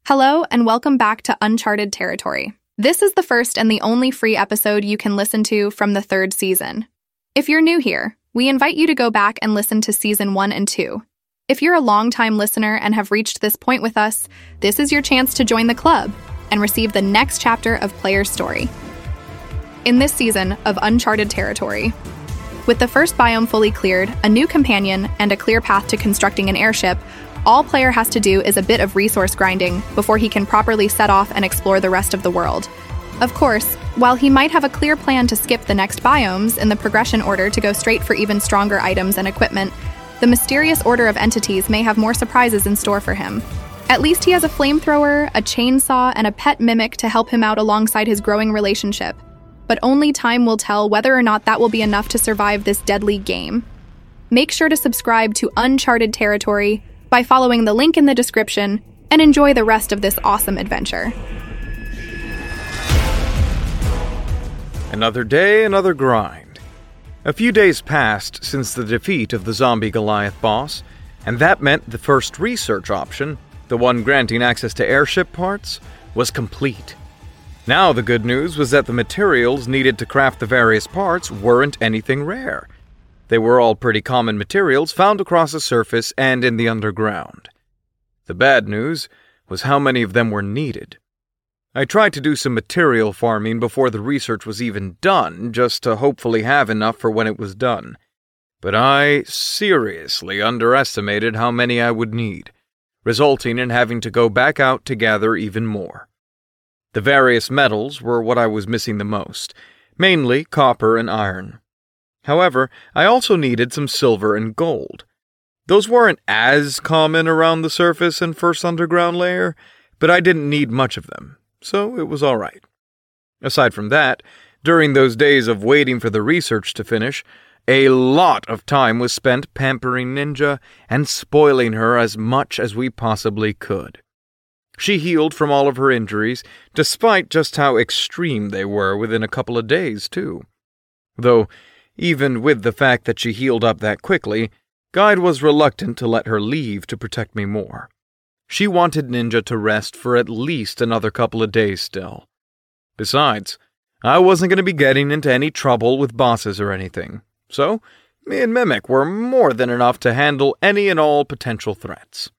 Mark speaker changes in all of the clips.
Speaker 1: Hello, and welcome back to Uncharted Territory. This is the first and the only free episode you can listen to from the third season. If you're new here, we invite you to go back and listen to Season 1 and 2. If you're a longtime listener and have reached this point with us, this is your chance to join the club and receive the next chapter of Player's story. In this season of Uncharted Territory, with the first biome fully cleared, a new companion, and a clear path to constructing an airship, all player has to do is a bit of resource grinding before he can properly set off and explore the rest of the world. Of course, while he might have a clear plan to skip the next biomes in the progression order to go straight for even stronger items and equipment, the mysterious order of entities may have more surprises in store for him. At least he has a flamethrower, a chainsaw, and a pet mimic to help him out alongside his growing relationship. But only time will tell whether or not that will be enough to survive this deadly game. Make sure to subscribe to Uncharted Territory by following the link in the description, and enjoy the rest of this awesome adventure.
Speaker 2: Another day, another grind. A few days passed since the defeat of the zombie Goliath boss, and that meant the first research option, the one granting access to airship parts, was complete. Now the good news was that the materials needed to craft the various parts weren't anything rare. They were all pretty common materials found across the surface and in the underground. The bad news was how many of them were needed. I tried to do some material farming before the research was even done, just to hopefully have enough for when it was done. But I seriously underestimated how many I would need, resulting in having to go back out to gather even more. The various metals were what I was missing the most, mainly copper and iron. However, I also needed some silver and gold. Those weren't as common around the surface and first underground layer, but I didn't need much of them, so it was all right. Aside from that, during those days of waiting for the research to finish, a lot of time was spent pampering Ninja and spoiling her as much as we possibly could. She healed from all of her injuries, despite just how extreme they were within a couple of days, too. Though, even with the fact that she healed up that quickly, Guide was reluctant to let her leave to protect me more. She wanted Ninja to rest for at least another couple of days still. Besides, I wasn't going to be getting into any trouble with bosses or anything, so me and Mimic were more than enough to handle any and all potential threats.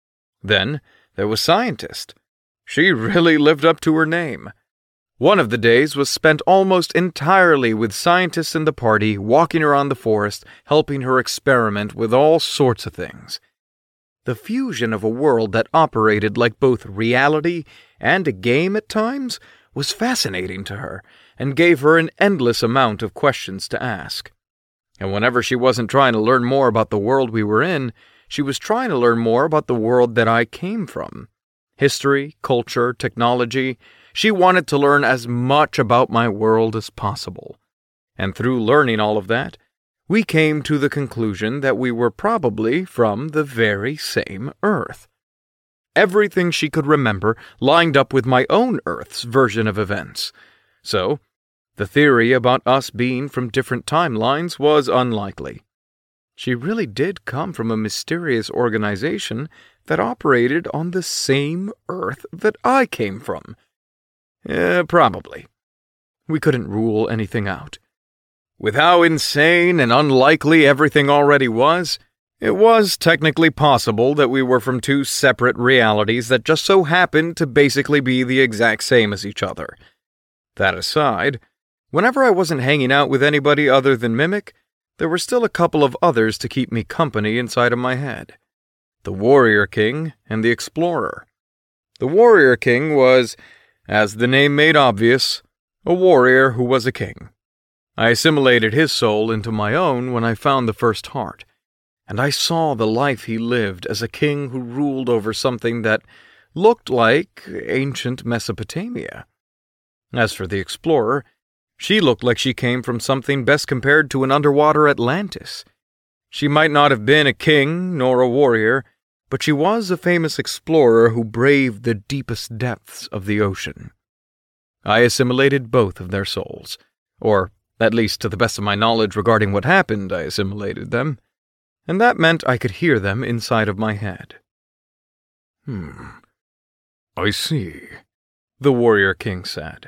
Speaker 2: Then there was Scientist. She really lived up to her name. One of the days was spent almost entirely with Scientists in the party walking around the forest, helping her experiment with all sorts of things. The fusion of a world that operated like both reality and a game at times was fascinating to her and gave her an endless amount of questions to ask. And whenever she wasn't trying to learn more about the world we were in, she was trying to learn more about the world that I came from. History, culture, technology. She wanted to learn as much about my world as possible. And through learning all of that, we came to the conclusion that we were probably from the very same Earth. Everything she could remember lined up with my own Earth's version of events. So, the theory about us being from different timelines was unlikely. She really did come from a mysterious organization that operated on the same Earth that I came from. Probably. We couldn't rule anything out. With how insane and unlikely everything already was, it was technically possible that we were from two separate realities that just so happened to basically be the exact same as each other. That aside, whenever I wasn't hanging out with anybody other than Mimic, there were still a couple of others to keep me company inside of my head. The Warrior King and the Explorer. The Warrior King was, as the name made obvious, a warrior who was a king. I assimilated his soul into my own when I found the first heart, and I saw the life he lived as a king who ruled over something that looked like ancient Mesopotamia. As for the Explorer, she looked like she came from something best compared to an underwater Atlantis. She might not have been a king nor a warrior, but she was a famous explorer who braved the deepest depths of the ocean. I assimilated both of their souls, or at least to the best of my knowledge regarding what happened, I assimilated them, and that meant I could hear them inside of my head.
Speaker 3: I see, the Warrior King said.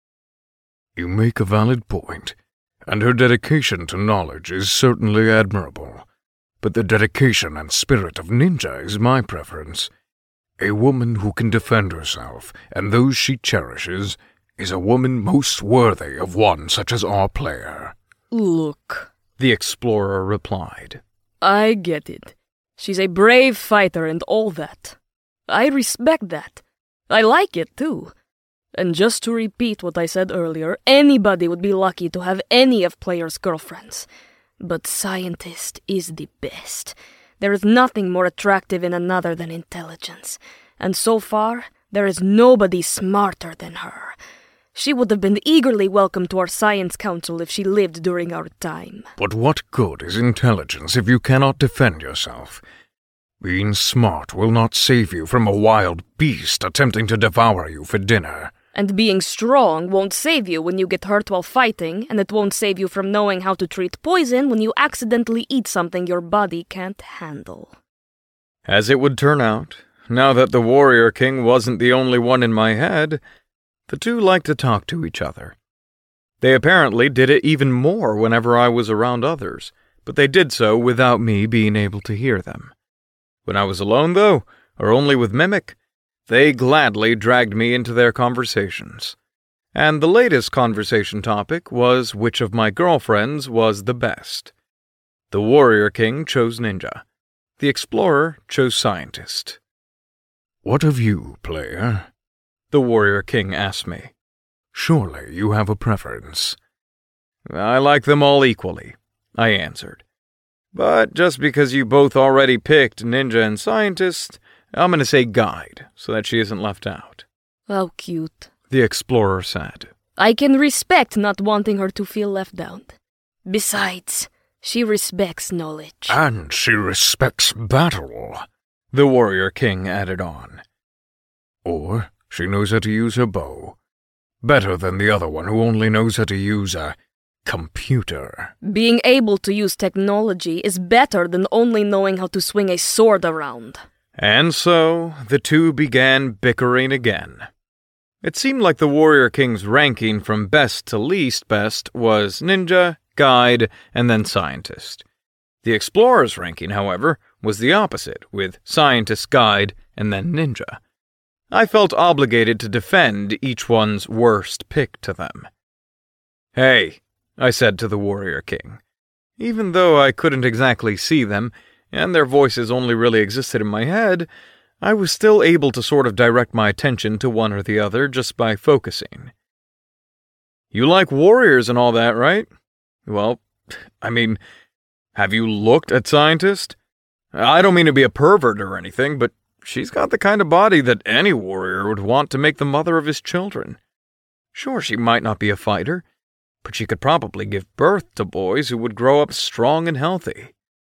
Speaker 3: You make a valid point, and her dedication to knowledge is certainly admirable. But the dedication and spirit of Ninja is my preference. A woman who can defend herself and those she cherishes is a woman most worthy of one such as our player.
Speaker 4: Look,
Speaker 2: the explorer replied.
Speaker 4: I get it. She's a brave fighter and all that. I respect that. I like it too. And just to repeat what I said earlier, anybody would be lucky to have any of Player's girlfriends. But Scientist is the best. There is nothing more attractive in another than intelligence. And so far, there is nobody smarter than her. She would have been eagerly welcomed to our Science Council if she lived during our time.
Speaker 3: But what good is intelligence if you cannot defend yourself? Being smart will not save you from a wild beast attempting to devour you for dinner.
Speaker 4: And being strong won't save you when you get hurt while fighting, and it won't save you from knowing how to treat poison when you accidentally eat something your body can't handle.
Speaker 2: As it would turn out, now that the Warrior King wasn't the only one in my head, the two liked to talk to each other. They apparently did it even more whenever I was around others, but they did so without me being able to hear them. When I was alone, though, or only with Mimic, they gladly dragged me into their conversations. And the latest conversation topic was which of my girlfriends was the best. The Warrior King chose Ninja. The Explorer chose Scientist.
Speaker 3: What of you, player?
Speaker 2: The Warrior King asked me.
Speaker 3: Surely you have a preference.
Speaker 2: I like them all equally, I answered. But just because you both already picked Ninja and Scientist, I'm going to say Guide, so that she isn't left out.
Speaker 4: How cute,
Speaker 2: the Explorer said.
Speaker 4: I can respect not wanting her to feel left out. Besides, she respects knowledge.
Speaker 3: And she respects battle,
Speaker 2: the Warrior King added on.
Speaker 3: Or she knows how to use her bow. Better than the other one who only knows how to use a computer.
Speaker 4: Being able to use technology is better than only knowing how to swing a sword around.
Speaker 2: And so, the two began bickering again. It seemed like the Warrior King's ranking from best to least best was Ninja, Guide, and then Scientist. The Explorer's ranking, however, was the opposite, with Scientist, Guide, and then Ninja. I felt obligated to defend each one's worst pick to them. Hey, I said to the Warrior King. Even though I couldn't exactly see them, and their voices only really existed in my head, I was still able to sort of direct my attention to one or the other just by focusing. You like warriors and all that, right? Well, have you looked at Scientist? I don't mean to be a pervert or anything, but she's got the kind of body that any warrior would want to make the mother of his children. Sure, she might not be a fighter, but she could probably give birth to boys who would grow up strong and healthy.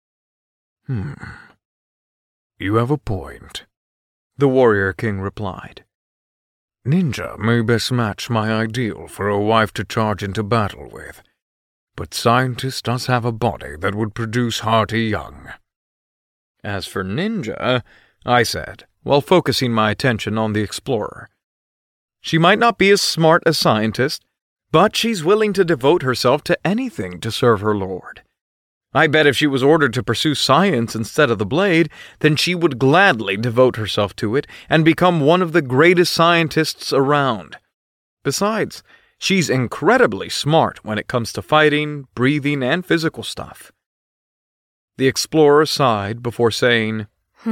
Speaker 3: You have a point,
Speaker 2: the Warrior King replied.
Speaker 3: Ninja may best match my ideal for a wife to charge into battle with, but Scientist does have a body that would produce hearty young.
Speaker 2: As for Ninja, I said, while focusing my attention on the Explorer, she might not be as smart as Scientist, but she's willing to devote herself to anything to serve her lord. I bet if she was ordered to pursue science instead of the blade, then she would gladly devote herself to it and become one of the greatest scientists around. Besides, she's incredibly smart when it comes to fighting, breathing, and physical stuff. The Explorer sighed before saying,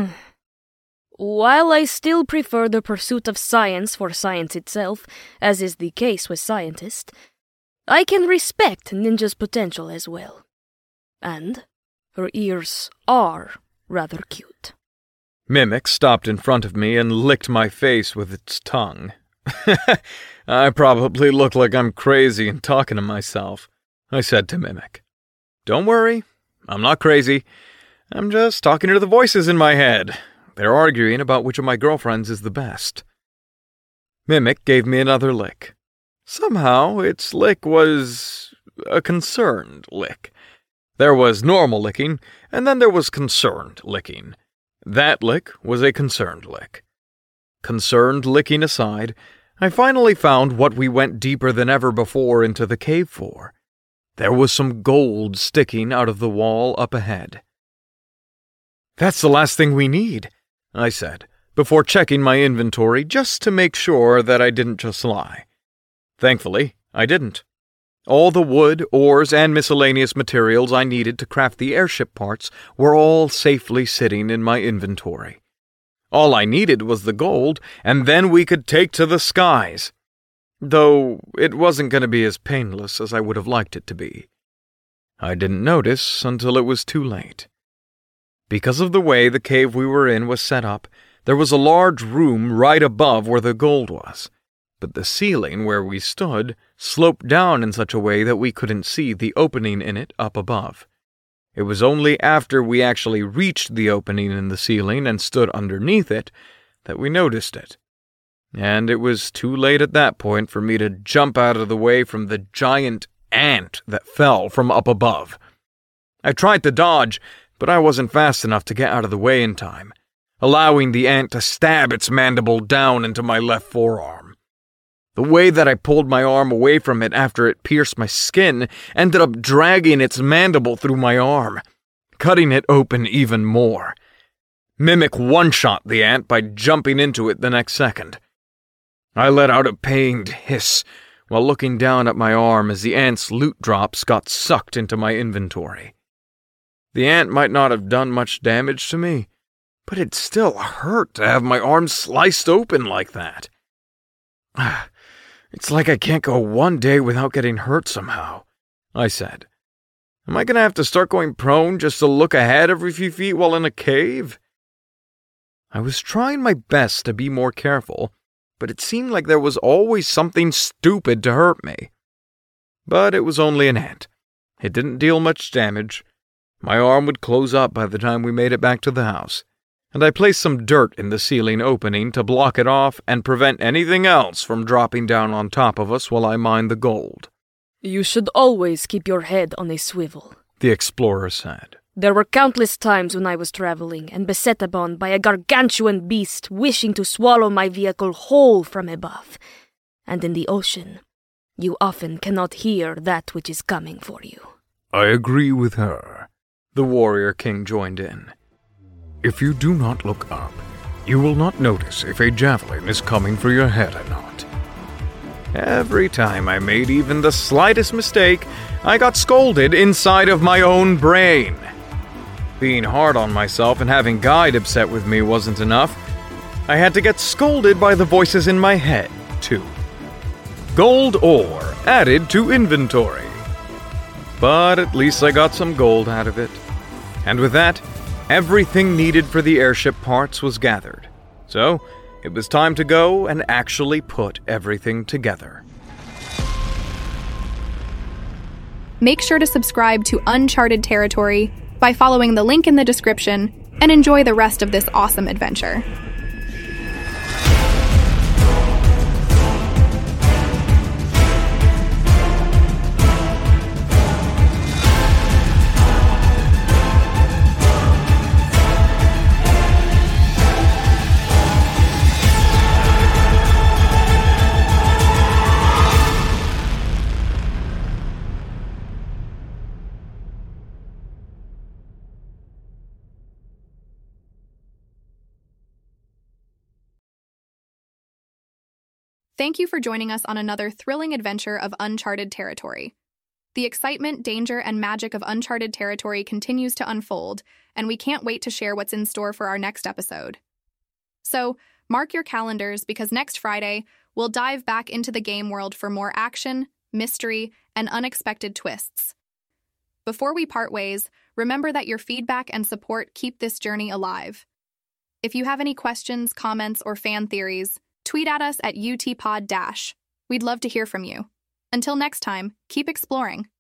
Speaker 4: While I still prefer the pursuit of science for science itself, as is the case with Scientist, I can respect Ninja's potential as well. And her ears are rather cute.
Speaker 2: Mimic stopped in front of me and licked my face with its tongue. I probably look like I'm crazy and talking to myself, I said to Mimic. Don't worry, I'm not crazy. I'm just talking to the voices in my head. They're arguing about which of my girlfriends is the best. Mimic gave me another lick. Somehow, its lick was a concerned lick. There was normal licking, and then there was concerned licking. That lick was a concerned lick. Concerned licking aside, I finally found what we went deeper than ever before into the cave for. There was some gold sticking out of the wall up ahead. "That's the last thing we need," I said, before checking my inventory just to make sure that I didn't just lie. Thankfully, I didn't. All the wood, ores, and miscellaneous materials I needed to craft the airship parts were all safely sitting in my inventory. All I needed was the gold, and then we could take to the skies. Though it wasn't going to be as painless as I would have liked it to be. I didn't notice until it was too late. Because of the way the cave we were in was set up, there was a large room right above where the gold was, but the ceiling where we stood sloped down in such a way that we couldn't see the opening in it up above. It was only after we actually reached the opening in the ceiling and stood underneath it that we noticed it. And it was too late at that point for me to jump out of the way from the giant ant that fell from up above. I tried to dodge, but I wasn't fast enough to get out of the way in time, allowing the ant to stab its mandible down into my left forearm. The way that I pulled my arm away from it after it pierced my skin ended up dragging its mandible through my arm, cutting it open even more. Mimic one-shot the ant by jumping into it the next second. I let out a pained hiss while looking down at my arm as the ant's loot drops got sucked into my inventory. The ant might not have done much damage to me, but it still hurt to have my arm sliced open like that. "It's like I can't go one day without getting hurt somehow," I said. "Am I going to have to start going prone just to look ahead every few feet while in a cave?" I was trying my best to be more careful, but it seemed like there was always something stupid to hurt me. But it was only an ant. It didn't deal much damage. My arm would close up by the time we made it back to the house, and I placed some dirt in the ceiling opening to block it off and prevent anything else from dropping down on top of us while I mined the gold.
Speaker 4: "You should always keep your head on a swivel,"
Speaker 2: the explorer said.
Speaker 4: "There were countless times when I was traveling and beset upon by a gargantuan beast wishing to swallow my vehicle whole from above. And in the ocean, you often cannot hear that which is coming for you."
Speaker 3: I agree with her.
Speaker 2: The warrior king joined in.
Speaker 3: If you do not look up, you will not notice if a javelin is coming for your head or not.
Speaker 2: Every time I made even the slightest mistake, I got scolded inside of my own brain. Being hard on myself and having Guide upset with me wasn't enough. I had to get scolded by the voices in my head, too. Gold ore added to inventory. But at least I got some gold out of it. And with that, everything needed for the airship parts was gathered. So, it was time to go and actually put everything together.
Speaker 1: Make sure to subscribe to Uncharted Territory by following the link in the description and enjoy the rest of this awesome adventure. Thank you for joining us on another thrilling adventure of Uncharted Territory. The excitement, danger, and magic of Uncharted Territory continues to unfold, and we can't wait to share what's in store for our next episode. So, mark your calendars because next Friday, we'll dive back into the game world for more action, mystery, and unexpected twists. Before we part ways, remember that your feedback and support keep this journey alive. If you have any questions, comments, or fan theories, tweet at us at UTPod-. We'd love to hear from you. Until next time, keep exploring.